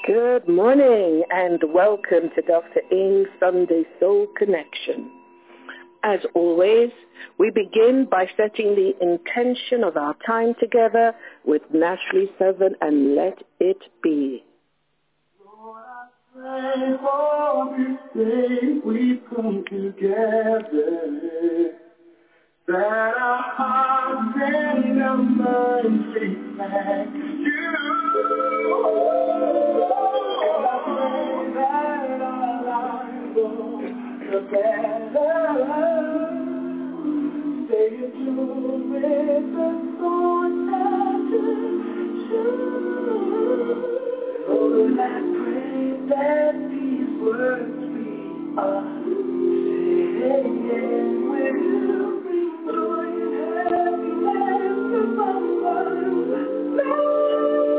Good morning and welcome to Dr. Ing's Sunday Soul Connection. As always, we begin by setting the intention of our time together with Naturally Seven and Let It Be. Lord, I pray for this day we've come together, that our hearts and our minds reflect you. And I pray that our lives will together stay in tune with the source of truth. Lord, I pray that these words we are saying will bring joy and happiness to someone's life.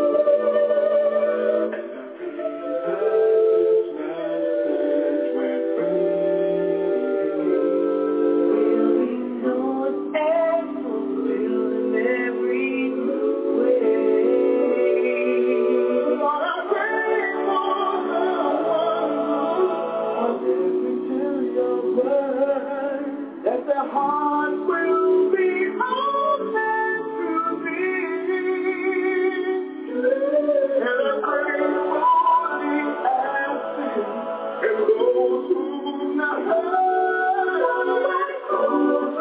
That their hearts will be open to thee. And I pray for the absent and those who not heard. Oh,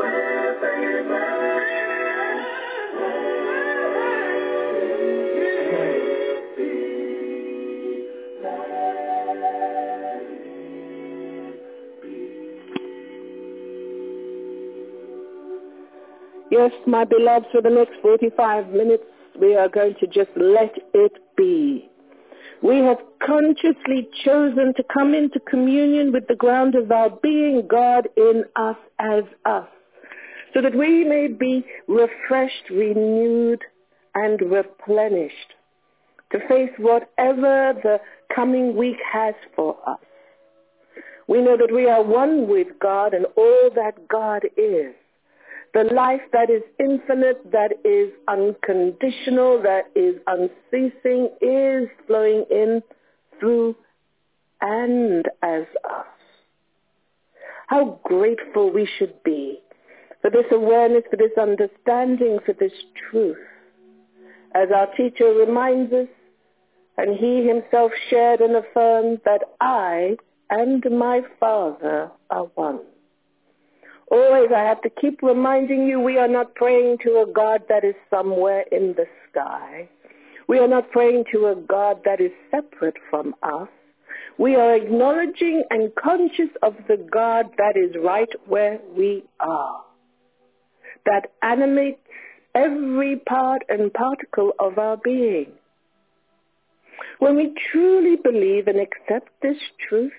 Yes, my beloved, for the next 45 minutes, we are going to just let it be. We have consciously chosen to come into communion with the ground of our being, God in us as us, so that we may be refreshed, renewed, and replenished to face whatever the coming week has for us. We know that we are one with God and all that God is. The life that is infinite, that is unconditional, that is unceasing, is flowing in, through, and as us. How grateful we should be for this awareness, for this understanding, for this truth. As our teacher reminds us, and he himself shared and affirmed, that I and my Father are one. Always I have to keep reminding you, we are not praying to a God that is somewhere in the sky. We are not praying to a God that is separate from us. We are acknowledging and conscious of the God that is right where we are, that animates every part and particle of our being. When we truly believe and accept this truth,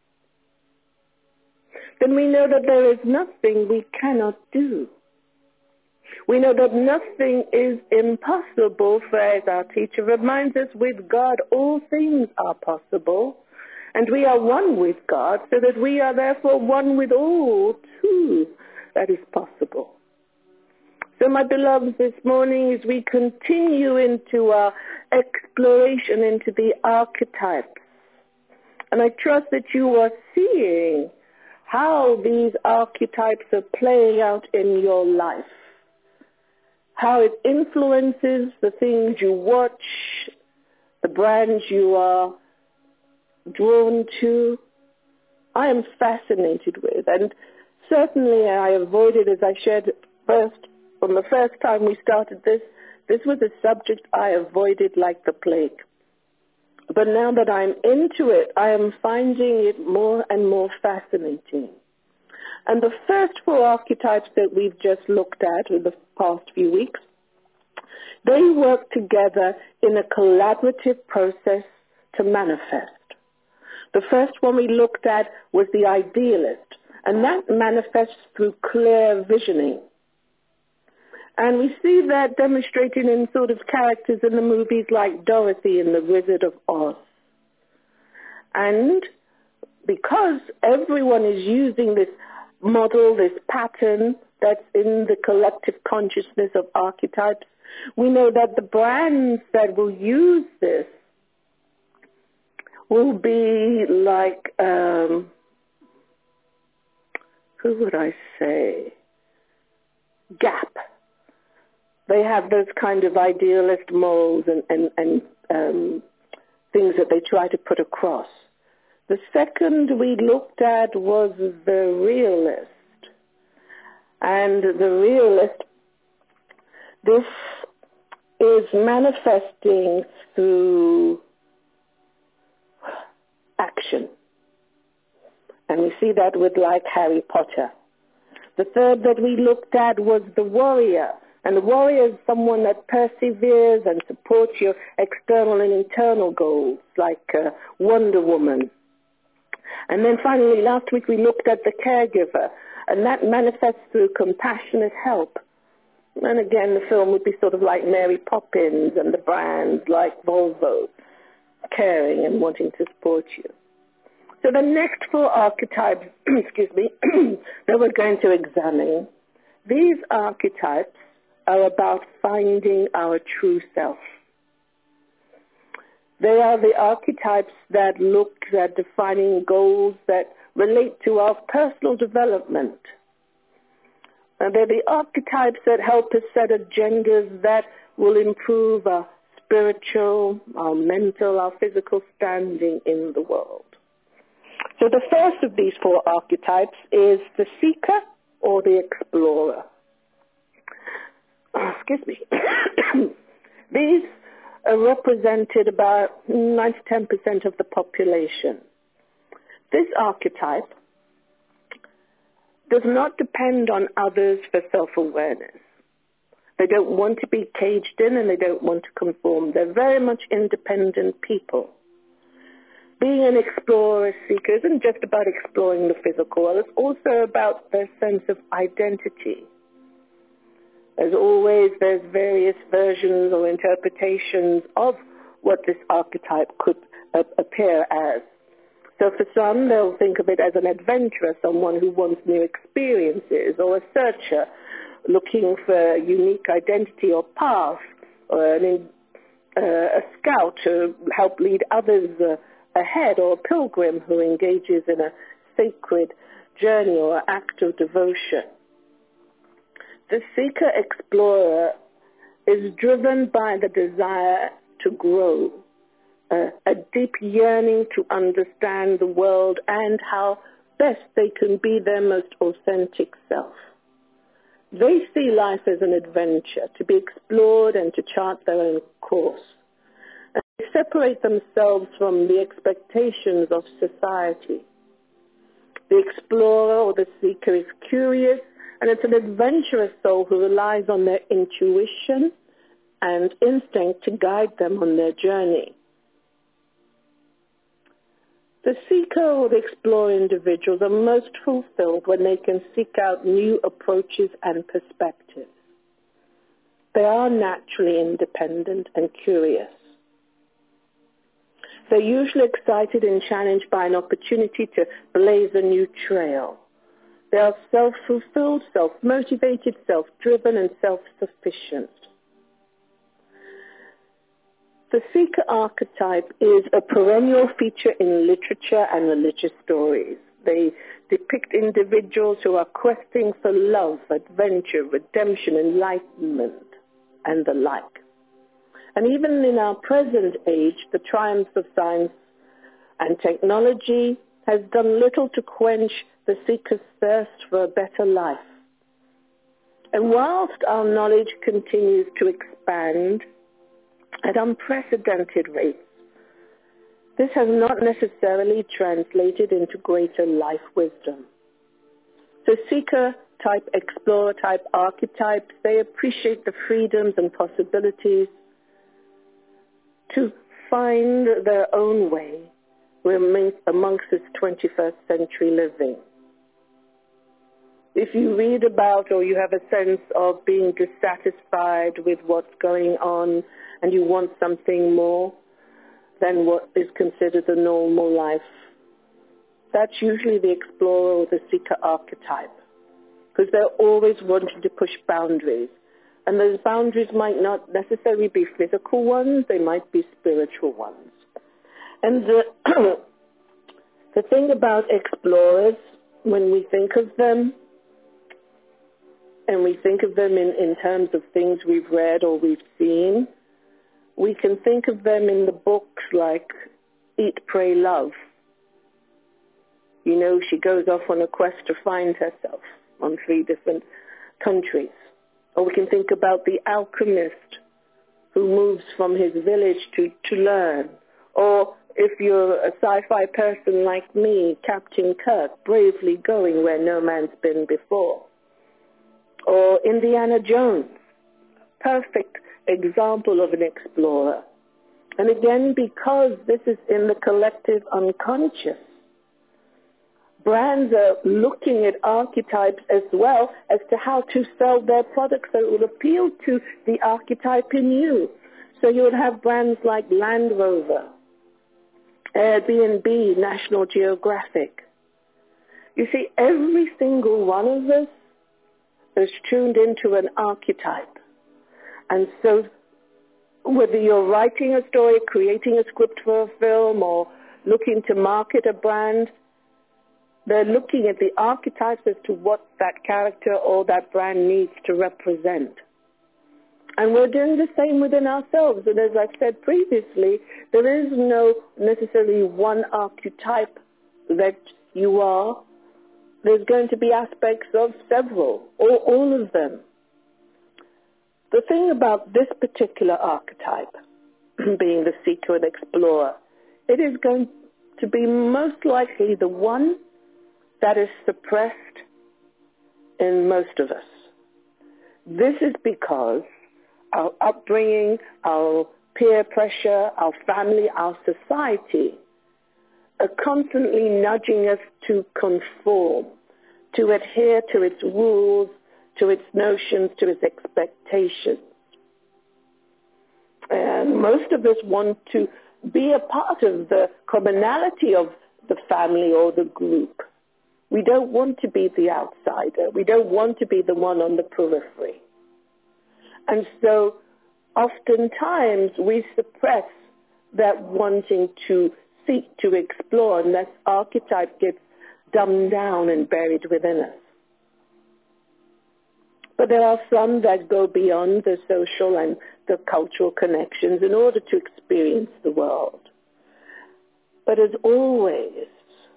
then we know that there is nothing we cannot do. We know that nothing is impossible, for as our teacher reminds us, with God all things are possible, and we are one with God, so that we are therefore one with all too that is possible. So my beloveds, this morning as we continue into our exploration into the archetypes, and I trust that you are seeing how these archetypes are playing out in your life, how it influences the things you watch, the brands you are drawn to. I am fascinated with, and certainly I avoided, as I shared first, from the first time we started this was a subject I avoided like the plague. But now that I'm into it, I am finding it more and more fascinating. And the first four archetypes that we've just looked at in the past few weeks, they work together in a collaborative process to manifest. The first one we looked at was the idealist, and that manifests through clear visioning. And we see that demonstrated in sort of characters in the movies like Dorothy and the Wizard of Oz. And because everyone is using this model, this pattern that's in the collective consciousness of archetypes, we know that the brands that will use this will be like, who would I say? Gap. They have those kind of idealist morals and things that they try to put across. The second we looked at was the realist. And the realist, this is manifesting through action. And we see that with like Harry Potter. The third that we looked at was the warrior. And the warrior is someone that perseveres and supports your external and internal goals, like Wonder Woman. And then finally, last week we looked at the caregiver, and that manifests through compassionate help. And again, the film would be sort of like Mary Poppins and the brands like Volvo, caring and wanting to support you. So the next four archetypes, that we're going to examine, these archetypes are about finding our true self. They are the archetypes that look at defining goals that relate to our personal development. And they're the archetypes that help us set agendas that will improve our spiritual, our mental, our physical standing in the world. So the first of these four archetypes is the seeker or the explorer. These are represented about 9-10% of the population. This archetype does not depend on others for self-awareness. They don't want to be caged in and they don't want to conform. They're very much independent people. Being an explorer seeker isn't just about exploring the physical, it's also about their sense of identity. As always, there's various versions or interpretations of what this archetype could appear as. So for some, they'll think of it as an adventurer, someone who wants new experiences, or a searcher looking for a unique identity or path, or a scout to help lead others ahead, or a pilgrim who engages in a sacred journey or act of devotion. The seeker-explorer is driven by the desire to grow, a deep yearning to understand the world and how best they can be their most authentic self. They see life as an adventure to be explored and to chart their own course. And they separate themselves from the expectations of society. The explorer or the seeker is curious, and it's an adventurous soul who relies on their intuition and instinct to guide them on their journey. The seeker or the explorer individuals are most fulfilled when they can seek out new approaches and perspectives. They are naturally independent and curious. They're usually excited and challenged by an opportunity to blaze a new trail. They are self-fulfilled, self-motivated, self-driven, and self-sufficient. The seeker archetype is a perennial feature in literature and religious stories. They depict individuals who are questing for love, adventure, redemption, enlightenment, and the like. And even in our present age, the triumphs of science and technology has done little to quench the seeker's thirst for a better life. And whilst our knowledge continues to expand at unprecedented rates, this has not necessarily translated into greater life wisdom. So seeker-type, explorer-type archetypes, they appreciate the freedoms and possibilities to find their own way amongst this 21st century living. If you read about or you have a sense of being dissatisfied with what's going on and you want something more than what is considered a normal life, that's usually the explorer or the seeker archetype, because they're always wanting to push boundaries. And those boundaries might not necessarily be physical ones, they might be spiritual ones. And the thing about explorers, when we think of them, and we think of them in terms of things we've read or we've seen, we can think of them in the books like Eat, Pray, Love. You know, she goes off on a quest to find herself on 3 different countries. Or we can think about the alchemist who moves from his village to learn. Or if you're a sci-fi person like me, Captain Kirk, bravely going where no man's been before. Or Indiana Jones, perfect example of an explorer. And again, because this is in the collective unconscious, brands are looking at archetypes as well as to how to sell their products so it will appeal to the archetype in you. So you would have brands like Land Rover, Airbnb, National Geographic. You see, every single one of us is tuned into an archetype. And so whether you're writing a story, creating a script for a film, or looking to market a brand, they're looking at the archetypes as to what that character or that brand needs to represent. And we're doing the same within ourselves. And as I've said previously, there is no necessarily one archetype that you are. There's going to be aspects of several, or all of them. The thing about this particular archetype, being the seeker and explorer, it is going to be most likely the one that is suppressed in most of us. This is because our upbringing, our peer pressure, our family, our society are constantly nudging us to conform, to adhere to its rules, to its notions, to its expectations. And most of us want to be a part of the commonality of the family or the group. We don't want to be the outsider. We don't want to be the one on the periphery. And so oftentimes we suppress that wanting to seek to explore, and that archetype gets dumbed down and buried within us. But there are some that go beyond the social and the cultural connections in order to experience the world. But as always,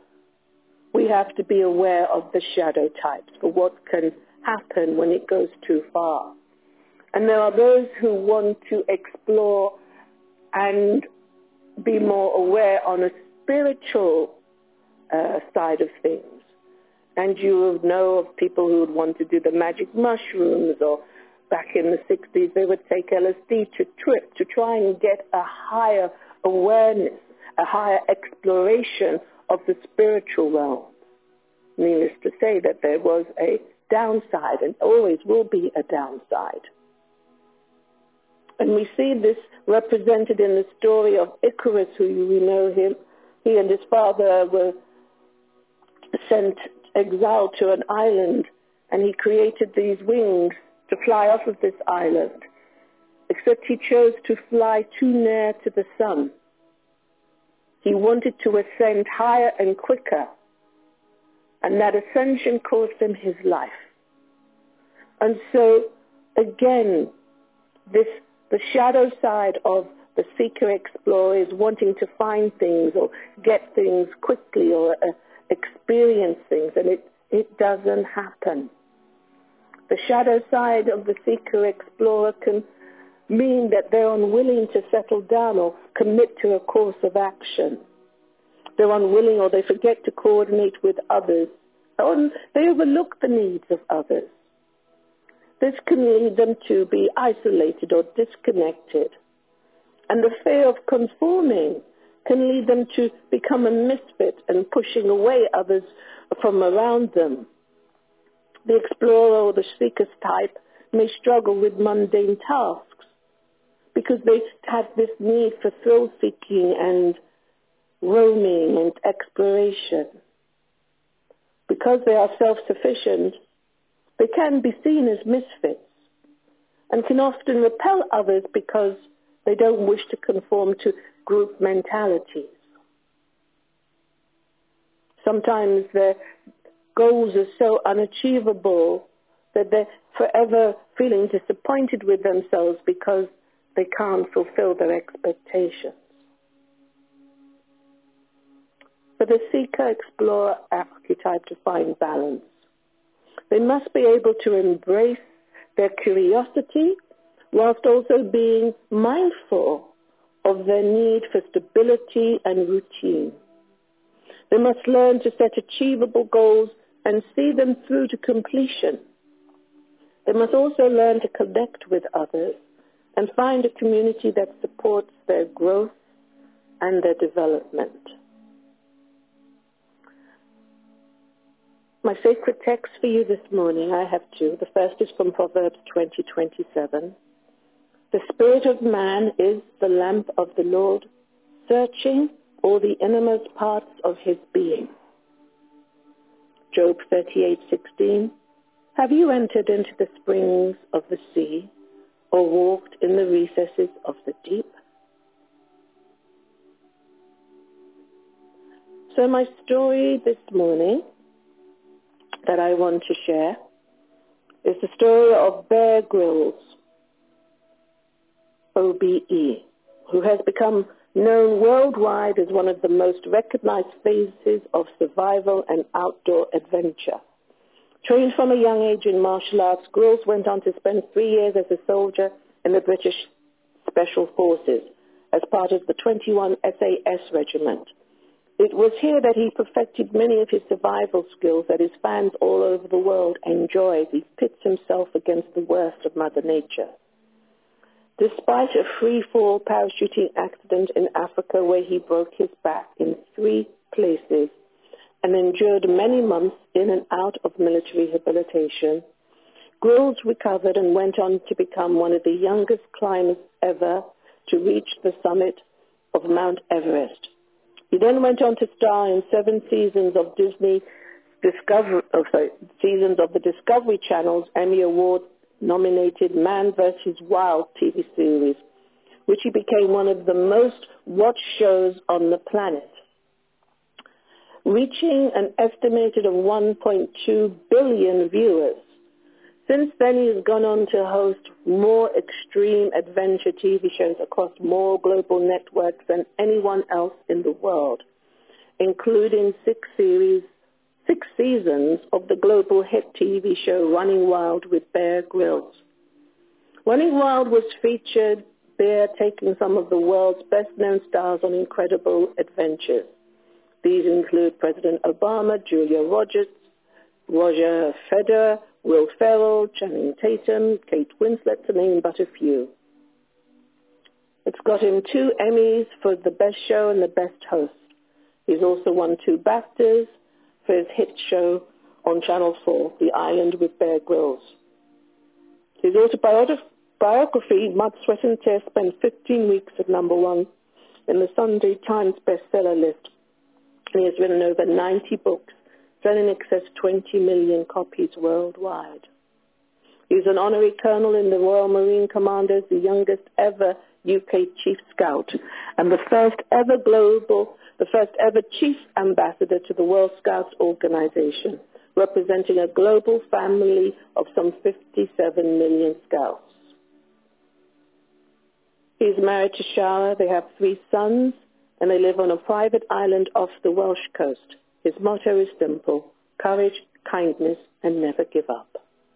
we have to be aware of the shadow types for what can happen when it goes too far. And there are those who want to explore and be more aware on a spiritual side of things. And you will know of people who would want to do the magic mushrooms, or back in the 60s they would take LSD to trip to try and get a higher awareness, a higher exploration of the spiritual realm. Needless to say that there was a downside, and always will be a downside. And we see this represented in the story of Icarus, who you know him. He and his father were sent exiled to an island, and he created these wings to fly off of this island. Except he chose to fly too near to the sun. He wanted to ascend higher and quicker, and that ascension cost him his life. And so, again, the shadow side of the seeker-explorer is wanting to find things or get things quickly or experience things, and it doesn't happen. The shadow side of the seeker-explorer can mean that they're unwilling to settle down or commit to a course of action. They're unwilling, or they forget to coordinate with others, or they overlook the needs of others. This can lead them to be isolated or disconnected. And the fear of conforming can lead them to become a misfit and pushing away others from around them. The explorer or the seeker's type may struggle with mundane tasks because they have this need for thrill-seeking and roaming and exploration. Because they are self-sufficient, they can be seen as misfits and can often repel others because they don't wish to conform to group mentalities. Sometimes their goals are so unachievable that they're forever feeling disappointed with themselves because they can't fulfill their expectations. For the seeker-explorer archetype to find balance, they must be able to embrace their curiosity whilst also being mindful of their need for stability and routine. They must learn to set achievable goals and see them through to completion. They must also learn to connect with others and find a community that supports their growth and their development. My sacred text for you this morning, I have two. The first is from Proverbs 20:27. The spirit of man is the lamp of the Lord, searching all the innermost parts of his being. Job 38:16. Have you entered into the springs of the sea, or walked in the recesses of the deep? So my story this morning that I want to share is the story of Bear Grylls, OBE, who has become known worldwide as one of the most recognized faces of survival and outdoor adventure. Trained from a young age in martial arts, Grylls went on to spend 3 years as a soldier in the British Special Forces as part of the 21 SAS Regiment. It was here that he perfected many of his survival skills that his fans all over the world enjoy as he pits himself against the worst of Mother Nature. Despite a free-fall parachuting accident in Africa where he broke his back in 3 places and endured many months in and out of military rehabilitation, Grylls recovered and went on to become one of the youngest climbers ever to reach the summit of Mount Everest. He then went on to star in 7 seasons of the Discovery Channel's Emmy Award-nominated Man vs. Wild TV series, which he became one of the most watched shows on the planet, reaching an estimated of 1.2 billion viewers. Since then, he has gone on to host more extreme adventure TV shows across more global networks than anyone else in the world, including 6 seasons of the global hit TV show Running Wild with Bear Grylls. Running Wild was featured Bear taking some of the world's best-known stars on incredible adventures. These include President Obama, Julia Roger Federer, Will Ferrell, Channing Tatum, Kate Winslet, to name but a few. It's got him 2 Emmys for the best show and the best host. He's also won 2 BAFTAs for his hit show on Channel 4, The Island with Bear Grylls. His autobiography, Mud, Sweat and Tears, spent 15 weeks at #1 in the Sunday Times bestseller list. He has written over 90 books, selling in excess of 20 million copies worldwide. He's an honorary colonel in the Royal Marine Commandos, the youngest ever UK Chief Scout, and the first ever Chief Ambassador to the World Scouts Organization, representing a global family of some 57 million Scouts. He's married to Shara. They have 3 sons, and they live on a private island off the Welsh coast. His motto is simple: courage, kindness, and never give up.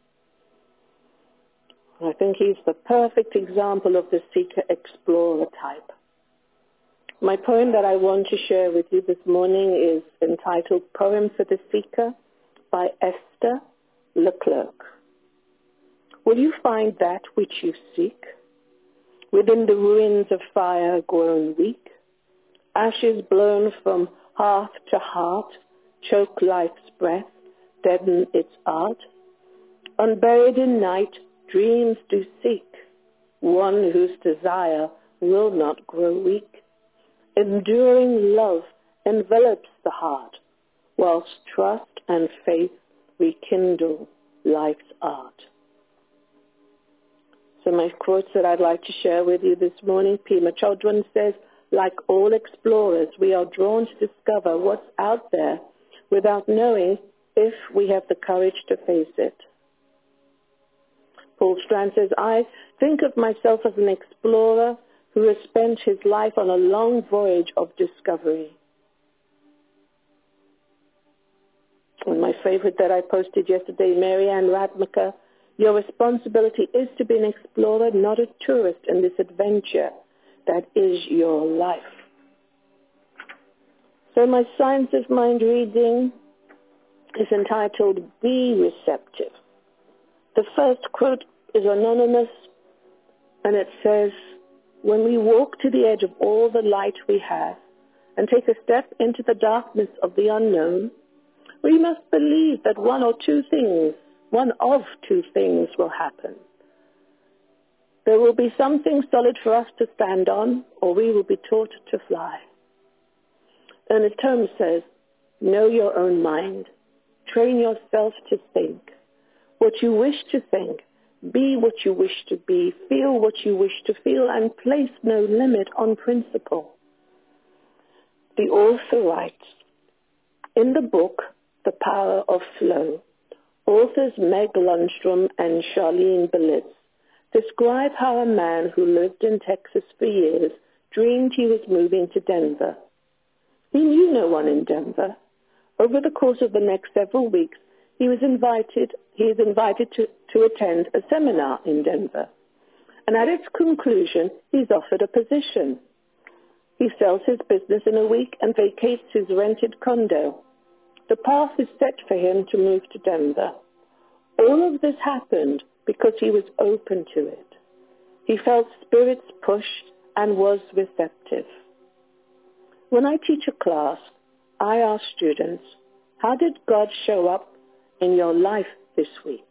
I think he's the perfect example of the seeker-explorer type. My poem that I want to share with you this morning is entitled Poem for the Seeker by Esther Leclerc. Will you find that which you seek? Within the ruins of fire grown weak, ashes blown from hearth to heart, choke life's breath, deaden its art. Unburied in night, dreams do seek one whose desire will not grow weak. Enduring love envelops the heart, whilst trust and faith rekindle life's art. So my quotes that I'd like to share with you this morning, Pema Chodron says, like all explorers, we are drawn to discover what's out there without knowing if we have the courage to face it. Paul Strand says, I think of myself as an explorer who has spent his life on a long voyage of discovery. And my favorite that I posted yesterday, Marianne Radmacher, your responsibility is to be an explorer, not a tourist in this adventure that is your life. So my Science of Mind reading is entitled, Be Receptive. The first quote is anonymous, and it says, when we walk to the edge of all the light we have and take a step into the darkness of the unknown, we must believe that one of two things will happen. There will be something solid for us to stand on, or we will be taught to fly. Ernest Holmes says, know your own mind. Train yourself to think. What you wish to think, be what you wish to be, feel what you wish to feel, and place no limit on principle. The author writes, in the book, The Power of Flow, authors Meg Lundstrom and Charlene Belitz describe how a man who lived in Texas for years dreamed he was moving to Denver. He knew no one in Denver. Over the course of the next several weeks, he is invited to attend a seminar in Denver. And at its conclusion, he's offered a position. He sells his business in a week and vacates his rented condo. The path is set for him to move to Denver. All of this happened because he was open to it. He felt spirits push and was receptive. When I teach a class, I ask students, how did God show up in your life this week?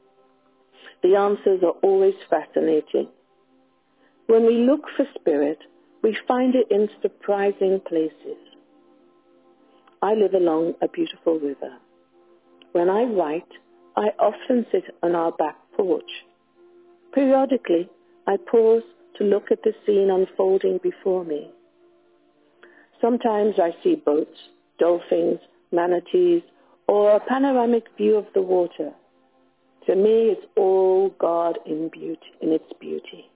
The answers are always fascinating. When we look for spirit, we find it in surprising places. I live along a beautiful river. When I write, I often sit on our back porch. Periodically, I pause to look at the scene unfolding before me. Sometimes I see boats, dolphins, manatees, or a panoramic view of the water. To me, it's all God in its beauty.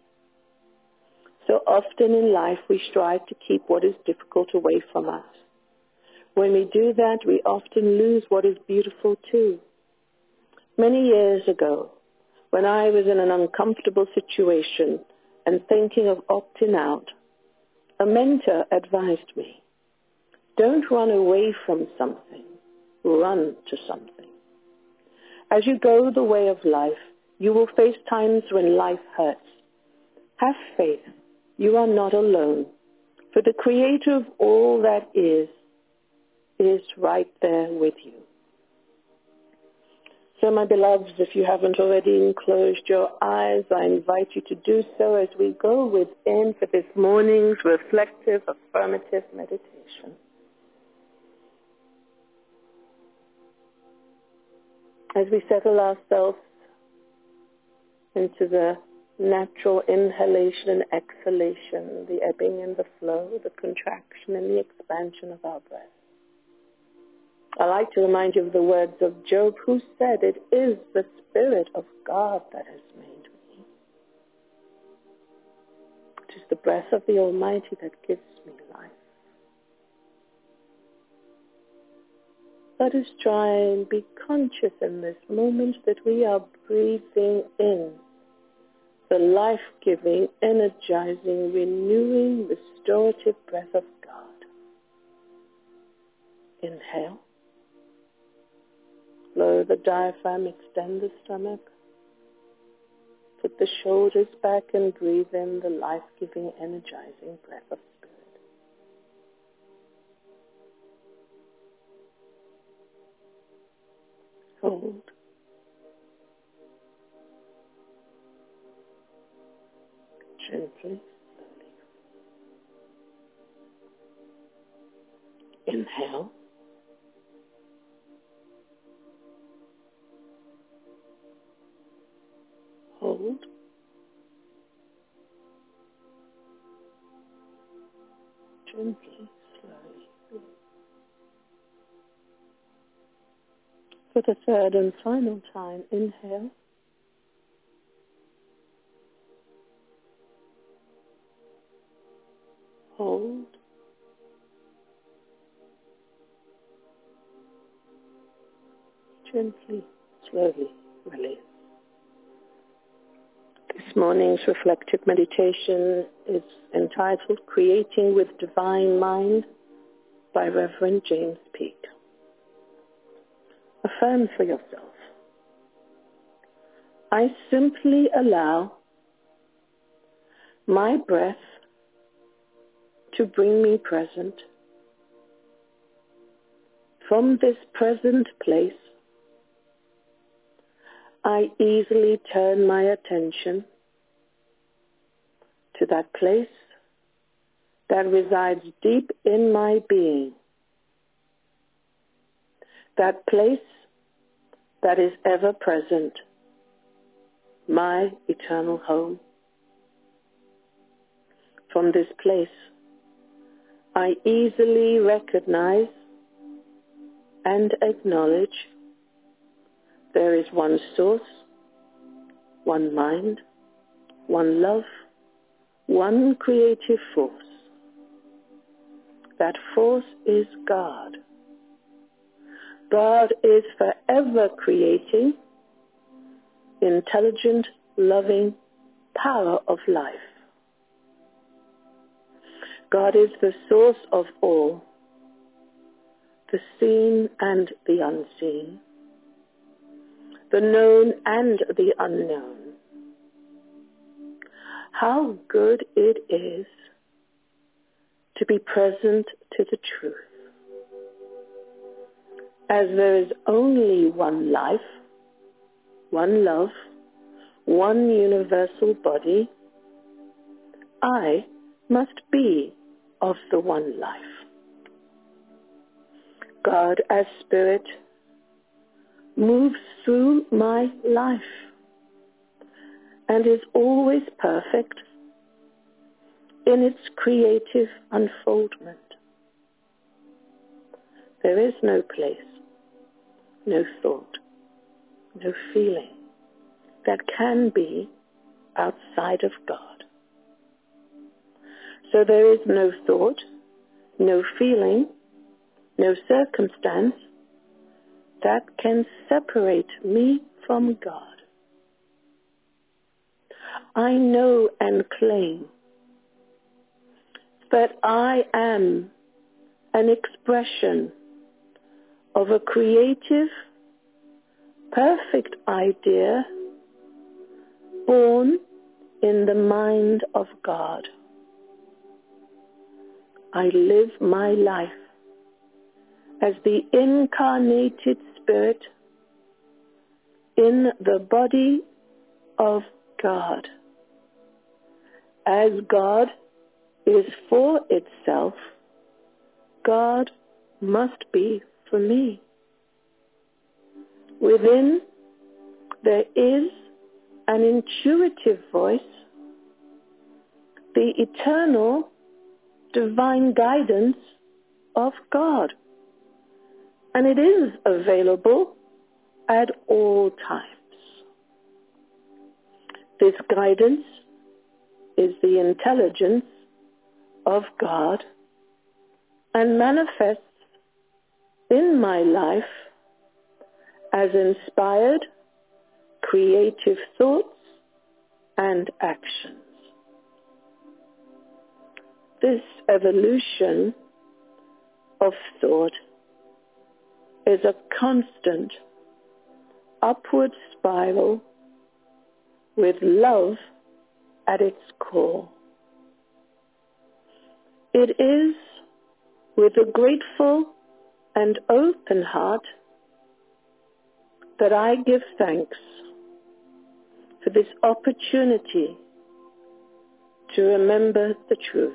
So often in life, we strive to keep what is difficult away from us. When we do that, we often lose what is beautiful too. Many years ago, when I was in an uncomfortable situation and thinking of opting out, a mentor advised me, don't run away from something, run to something. As you go the way of life, you will face times when life hurts. Have faith, you are not alone, for the Creator of all that is right there with you. So my beloveds, if you haven't already closed your eyes, I invite you to do so as we go within for this morning's reflective, affirmative meditation. As we settle ourselves into the natural inhalation and exhalation, the ebbing and the flow, the contraction and the expansion of our breath. I like to remind you of the words of Job, who said, it is the Spirit of God that has made me. It is the breath of the Almighty that gives me life. Let us try and be conscious in this moment that we are breathing in the life-giving, energizing, renewing, restorative breath of God. Inhale. Lower the diaphragm, extend the stomach. Put the shoulders back and breathe in the life-giving, energizing breath of Spirit. Hold. Gently, slowly. Inhale. Hold. Gently, slowly. For the third and final time, inhale. Hold. Gently, slowly release. This morning's reflective meditation is entitled Creating with Divine Mind by Reverend James Peake. Affirm for yourself. I simply allow my breath to bring me present. From this present place, I easily turn my attention to that place that resides deep in my being, that place that is ever present, my eternal home. From this place, I easily recognize and acknowledge there is one source, one mind, one love, one creative force. That force is God. God is forever creating intelligent, loving power of life. God is the source of all, the seen and the unseen, the known and the unknown. How good it is to be present to the truth. As there is only one life, one love, one universal body, I must be of the one life. God as Spirit moves through my life and is always perfect in its creative unfoldment. There is no place, no thought, no feeling that can be outside of God. So there is no thought, no feeling, no circumstance that can separate me from God. I know and claim that I am an expression of a creative, perfect idea born in the mind of God. I live my life as the incarnated Spirit in the body of God. As God is for itself, God must be for me. Within there is an intuitive voice, the eternal divine guidance of God. And it is available at all times. This guidance is the intelligence of God and manifests in my life as inspired, creative thoughts and actions. This evolution of thought is a constant upward spiral with love at its core. It is with a grateful and open heart that I give thanks for this opportunity to remember the truth.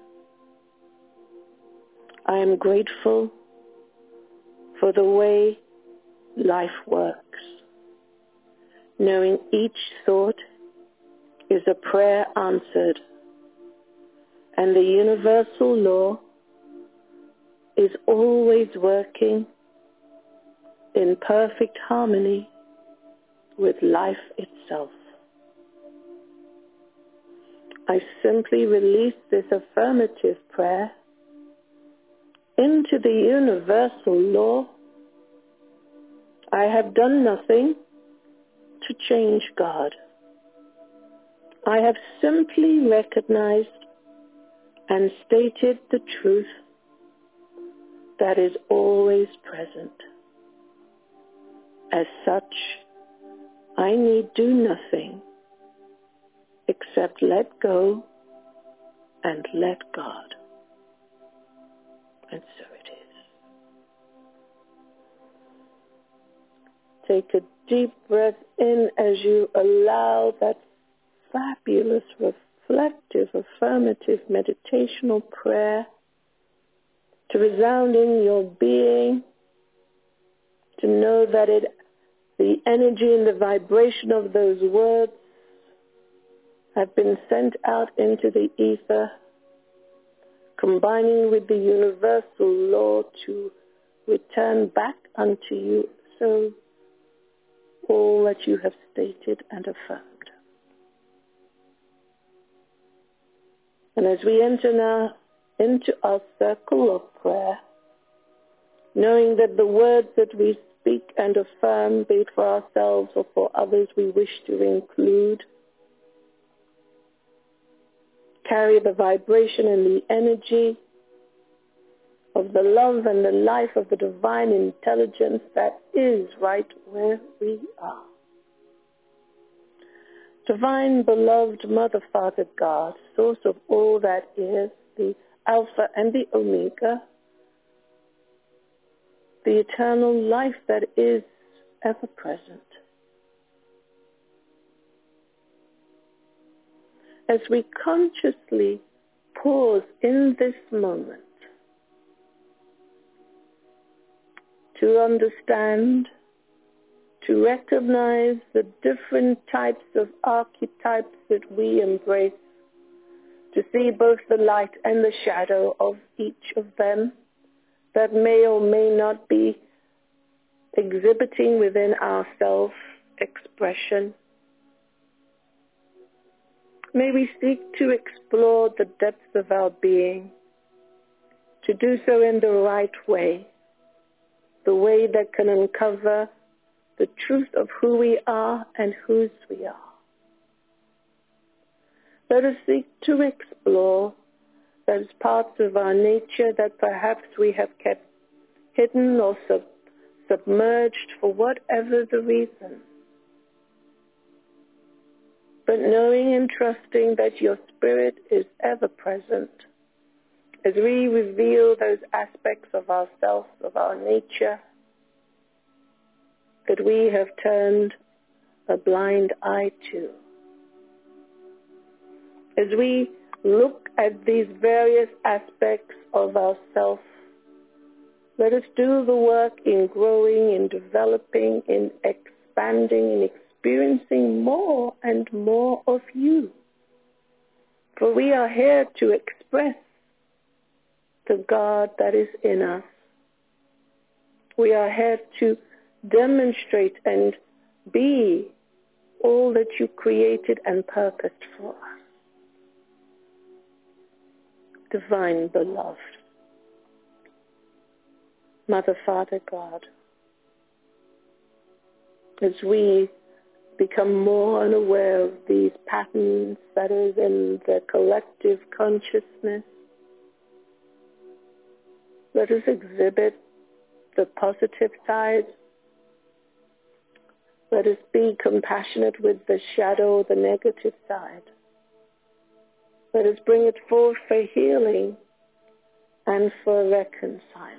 I am grateful for the way life works, knowing each thought is a prayer answered, and the universal law is always working in perfect harmony with life itself. I simply release this affirmative prayer into the universal law. I have done nothing to change God. I have simply recognized and stated the truth that is always present. As such, I need do nothing except let go and let God. And so it is. Take a deep breath in as you allow that fabulous, reflective, affirmative, meditational prayer to resound in your being, to know that the energy and the vibration of those words have been sent out into the ether, combining with the universal law to return back unto you, so all that you have stated and affirmed. And as we enter now into our circle of prayer, knowing that the words that we speak and affirm, be it for ourselves or for others we wish to include, carry the vibration and the energy of the love and the life of the divine intelligence that is right where we are. Divine, beloved Mother, Father, God, source of all that is, the Alpha and the Omega, the eternal life that is ever present. As we consciously pause in this moment to understand, to recognize the different types of archetypes that we embrace, to see both the light and the shadow of each of them that may or may not be exhibiting within our self-expression. May we seek to explore the depths of our being, to do so in the right way, the way that can uncover the truth of who we are and whose we are. Let us seek to explore those parts of our nature that perhaps we have kept hidden or submerged for whatever the reason. But knowing and trusting that your Spirit is ever present, as we reveal those aspects of ourselves, of our nature, that we have turned a blind eye to. As we look at these various aspects of ourself, let us do the work in growing, in developing, in expanding, in experiencing more and more of you. For we are here to express the God that is in us. We are here to demonstrate and be all that you created and purposed for us. Divine beloved, Mother, Father, God, as we become more unaware of these patterns that is in the collective consciousness, let us exhibit the positive side. Let us be compassionate with the shadow, the negative side. Let us bring it forth for healing and for reconciling.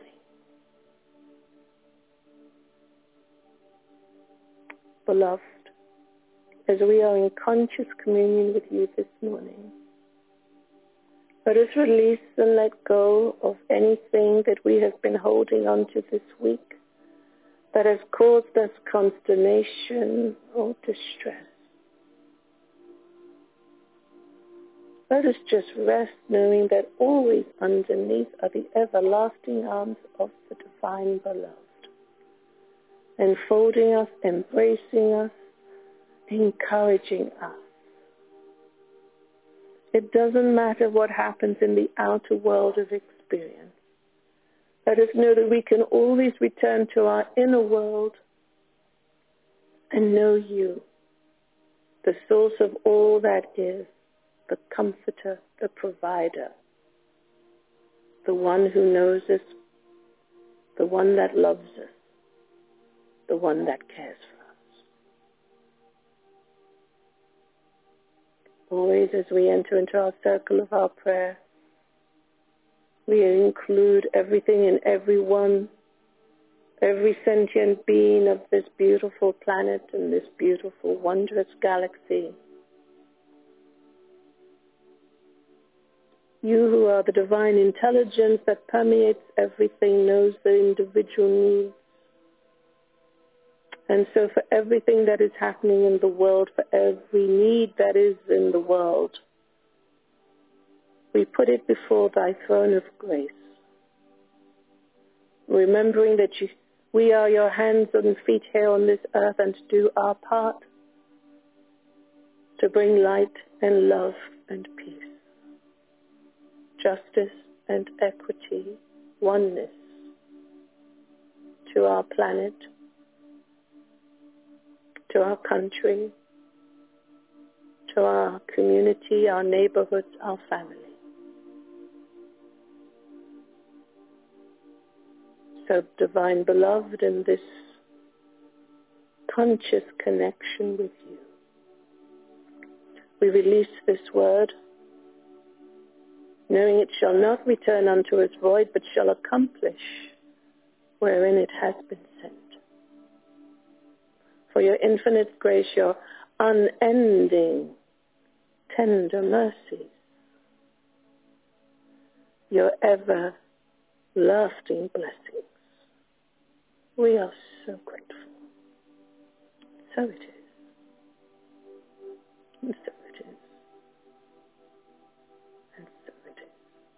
Beloved, as we are in conscious communion with you this morning, let us release and let go of anything that we have been holding on to this week that has caused us consternation or distress. Let us just rest knowing that always underneath are the everlasting arms of the divine beloved. enfolding us, embracing us, encouraging us. It doesn't matter what happens in the outer world of experience. Let us know that we can always return to our inner world and know you, the source of all that is, the comforter, the provider, the one who knows us, the one that loves us, the one that cares for us. Always as we enter into our circle of our prayer, we include everything and everyone, every sentient being of this beautiful planet and this beautiful, wondrous galaxy. You who are the divine intelligence that permeates everything, knows the individual needs. And so for everything that is happening in the world, for every need that is in the world, we put it before thy throne of grace, remembering that we are your hands and feet here on this earth and to do our part to bring light and love and peace, justice and equity, oneness to our planet, to our country, to our community, our neighborhoods, our family. So, divine beloved, in this conscious connection with you, we release this word, knowing it shall not return unto us void, but shall accomplish wherein it has been sent. For your infinite grace, your unending, tender mercies, your everlasting blessings. We are so grateful. So it is. And so it is. And so it is.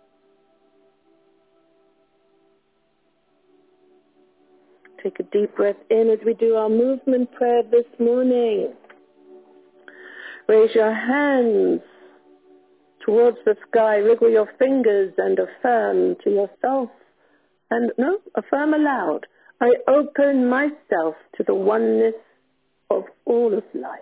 Take a deep breath in as we do our movement prayer this morning. Raise your hands towards the sky. Wriggle your fingers and affirm to yourself. Affirm aloud. I open myself to the oneness of all of life.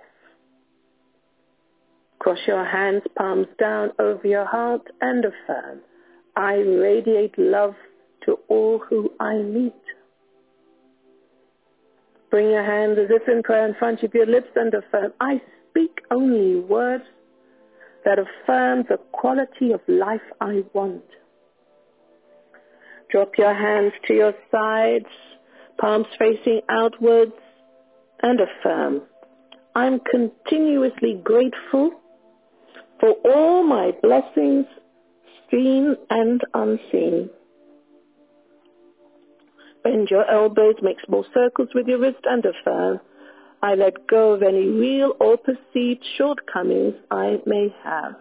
Cross your hands, palms down over your heart, and affirm. I radiate love to all who I meet. Bring your hands as if in prayer in front of your lips and affirm. I speak only words that affirm the quality of life I want. Drop your hands to your sides, palms facing outwards, and affirm. I'm continuously grateful for all my blessings, seen and unseen. Bend your elbows, make small circles with your wrist, and affirm. I let go of any real or perceived shortcomings I may have.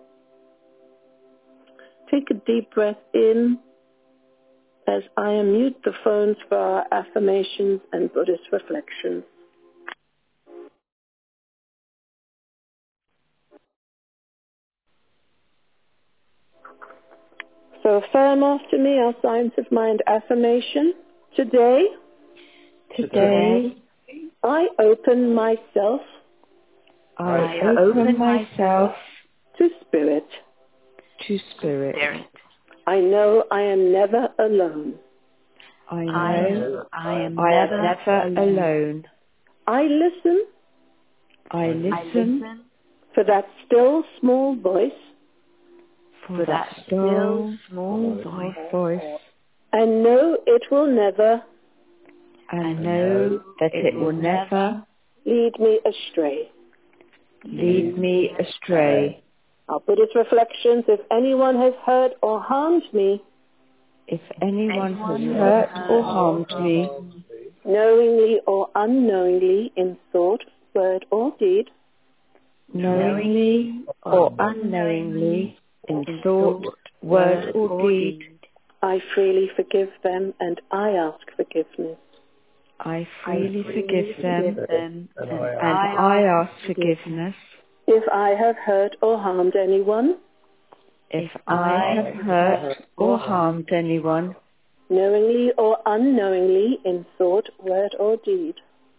Take a deep breath in as I unmute the phones for our affirmations and Buddhist reflections. So affirm after me our Science of Mind affirmation. Today, I open myself to spirit. I know I am never alone. I know I am never alone. I listen for that still small voice, for that still small voice, and know it will never, and know that it will never lead me astray. Our Buddhist reflections: if anyone has hurt or harmed me, knowingly or unknowingly, in thought, word or deed, I freely forgive them and I ask forgiveness. I freely forgive them, and I ask forgiveness if I have hurt or harmed anyone, if I have hurt or harmed anyone, knowingly or unknowingly, in thought, word, or deed.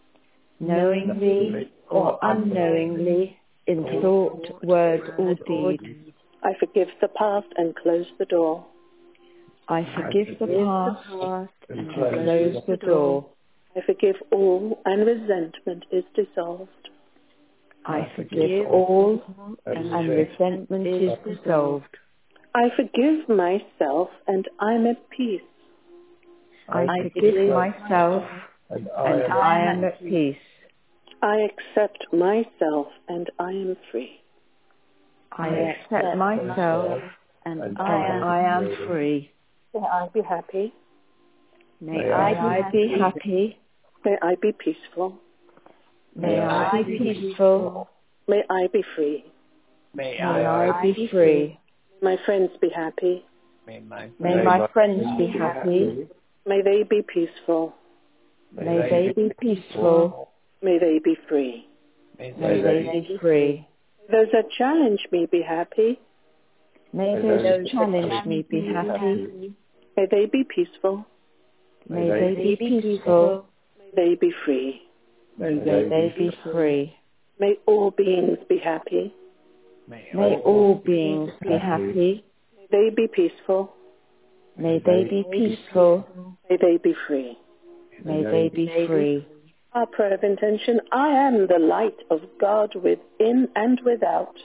knowingly or unknowingly, in thought, word, or deed. I forgive the past and close the door. I forgive the past and close the door. I forgive all, and resentment is dissolved. I forgive all, and resentment is dissolved. I forgive myself, and I'm at peace. I forgive myself, and I am at peace. I accept myself, and I am free. I accept myself, and I am free. May I be happy. May I be happy. May I be peaceful. May I be peaceful. May I be free. May I be free. May my friends be happy. May my friends be happy. May they be peaceful. May they be peaceful. May they be free. May they be free. Those that challenge me be happy. May those who challenge me be happy. May they be peaceful. May they be peaceful. May they be free. May they be free. May all beings be happy. May all beings be happy. May they be peaceful. May they be peaceful. May they be free. May they be free. Our prayer of intention: I am the light of God within and without.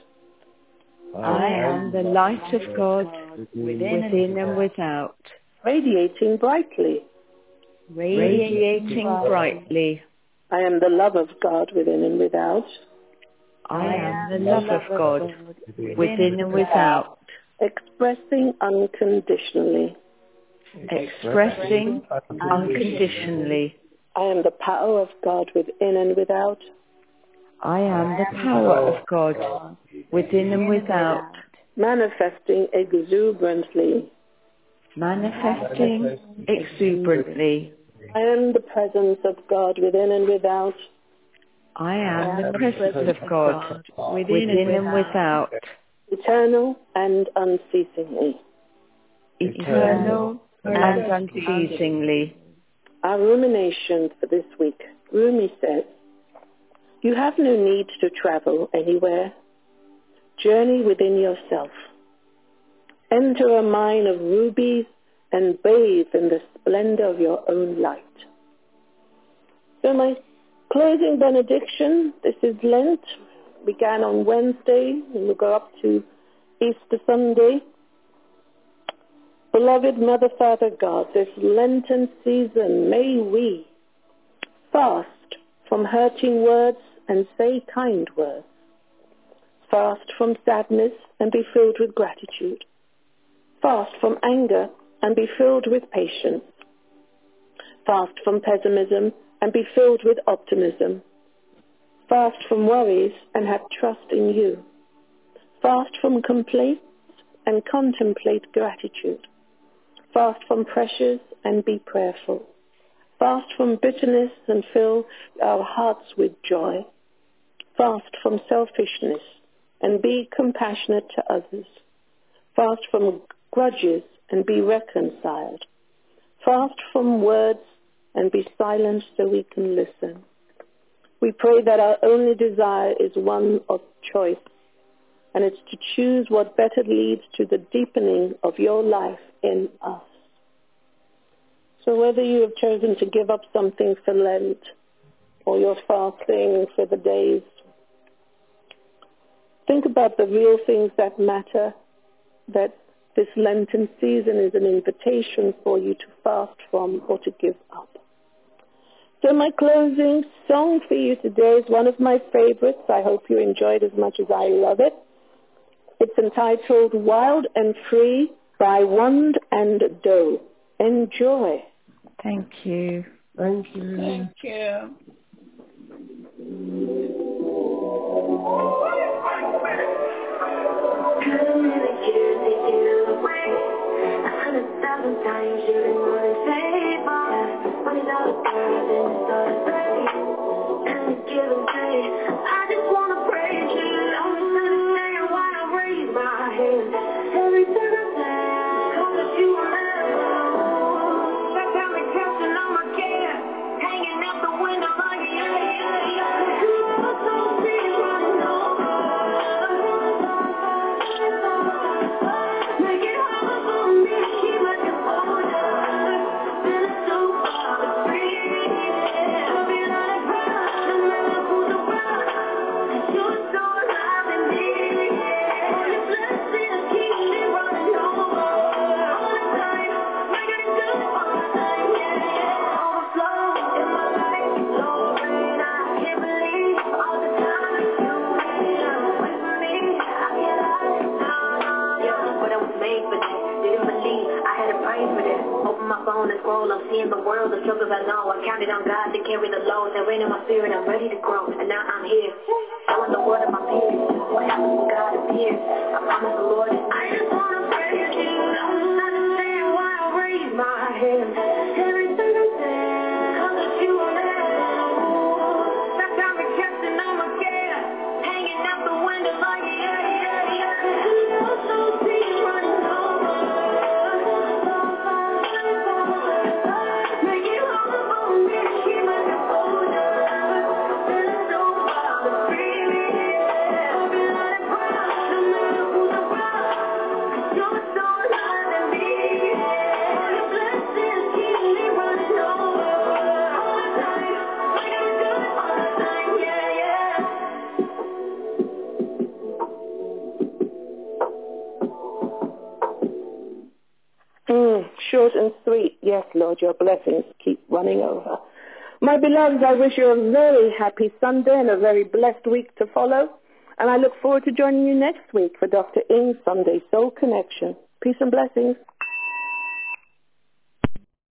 I am the light of God within and without, Radiating brightly. radiating brightly. I am the love of God within and without. I am the love of God within and without, Expressing unconditionally. expressing unconditionally. I am the power of God within and without. I am the power of God within and without, Manifesting exuberantly. manifesting exuberantly. I am the presence of God within and without. I am the presence of God within and without, Eternal and unceasingly. eternal and unceasingly. Our rumination for this week. Rumi says, you have no need to travel anywhere. Journey within yourself. Enter a mine of rubies and bathe in the splendor of your own light. So my closing benediction, this is Lent, began on Wednesday and will go up to Easter Sunday. Beloved Mother, Father God, this Lenten season, may we fast from hurting words and say kind words. Fast from sadness and be filled with gratitude. Fast from anger and be filled with patience. Fast from pessimism and be filled with optimism. Fast from worries and have trust in you. Fast from complaints and contemplate gratitude. Fast from pressures and be prayerful. Fast from bitterness and fill our hearts with joy. Fast from selfishness and be compassionate to others. Fast from grudges and be reconciled. Fast from words and be silent so we can listen. We pray that our only desire is one of choice, and it's to choose what better leads to the deepening of your life in us. So whether you have chosen to give up something for Lent or you're fasting for the days, think about the real things that matter, that this Lenten season is an invitation for you to fast from or to give up. So my closing song for you today is one of my favorites. I hope you enjoy it as much as I love it. It's entitled Wild and Free by Wand and Doe. Enjoy. Thank you. Thank you. Thank you. $100,000 times you didn't want to save us. $20 in the on the scroll. I'm seeing the world, the struggles I know. I counted on God to carry the load. That rain in my spirit, I'm ready to grow. And now I'm here, showing the word of my peers. What happens when God appears? I promise the Lord is I just want to praise you. I'm not understand why I raise my hand. Every circumstance, cause it's you and I. That's how I'm casting on my care. Hanging out the window like short and sweet. Yes, Lord, your blessings keep running over. My beloveds, I wish you a very happy Sunday and a very blessed week to follow. And I look forward to joining you next week for Dr. Ing's Sunday Soul Connection. Peace and blessings.